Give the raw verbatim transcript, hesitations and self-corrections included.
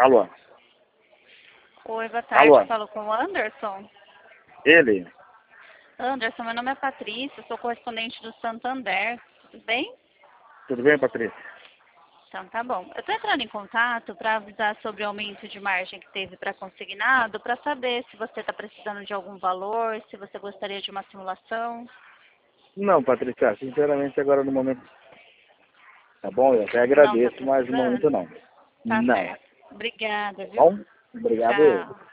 Alô? Oi, boa tarde. Alô? Eu falo com o Anderson. Ele? Anderson, meu nome é Patrícia, sou correspondente do Santander. Tudo bem? Tudo bem, Patrícia? Então tá bom. Eu estou entrando em contato para avisar sobre o aumento de margem que teve para consignado, para saber se você está precisando de algum valor, se você gostaria de uma simulação. Não, Patrícia, sinceramente agora no momento, tá bom? Eu até Não está agradeço, mas no momento precisando? não. Tá Não. certo. Obrigada, viu? Bom? Obrigado eu. Tchau.